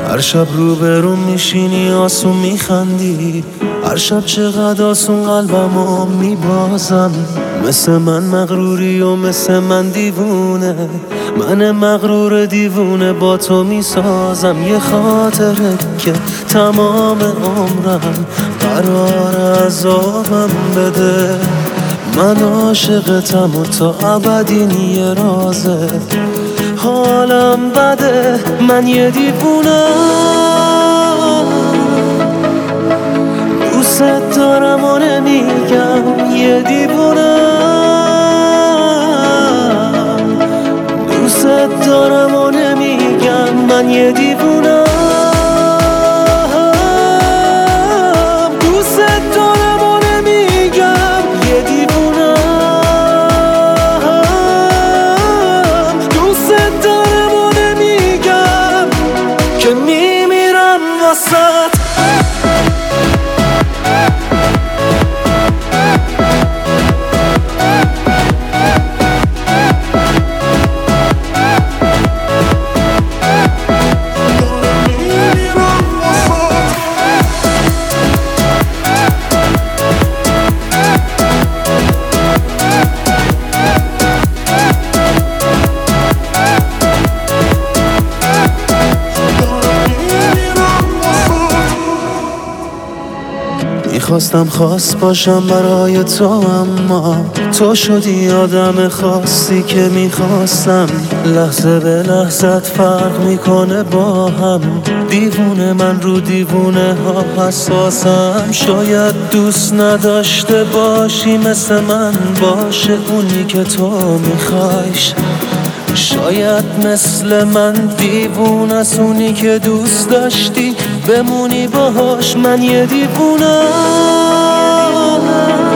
هر شب روبرون میشینی آسون میخندی، هر شب چقدر آسون قلبمو میبازم. مثل من مغروری و مثل من دیوونه، من مغرور دیوونه با تو میسازم. یه خاطره که تمام عمرم قرار عذابم بده. من عاشقتم و تا ابد این یه رازه. حالم بده، من یه دیوونم، دوست دارم و نمیگم. یه دیوونم، دوست دارم و نمیگم. من یه دیوونم، دوست دارم و نمیگم. یه دیوونم، دوست دارم و نمیگم که میمیرم واسات. میخواستم خاص باشم برای تو، اما تو شدی آدم خاصی که میخواستم. لحظه به لحظت فرق میکنه با هم. دیوونه من رو دیوونه ها حساسم. شاید دوست نداشته باشی مثل من باشه اونی که تو میخوایش. شاید مثل من دیوونه است اونی که دوست داشتی بمونی باهاش. من یه دیوونم.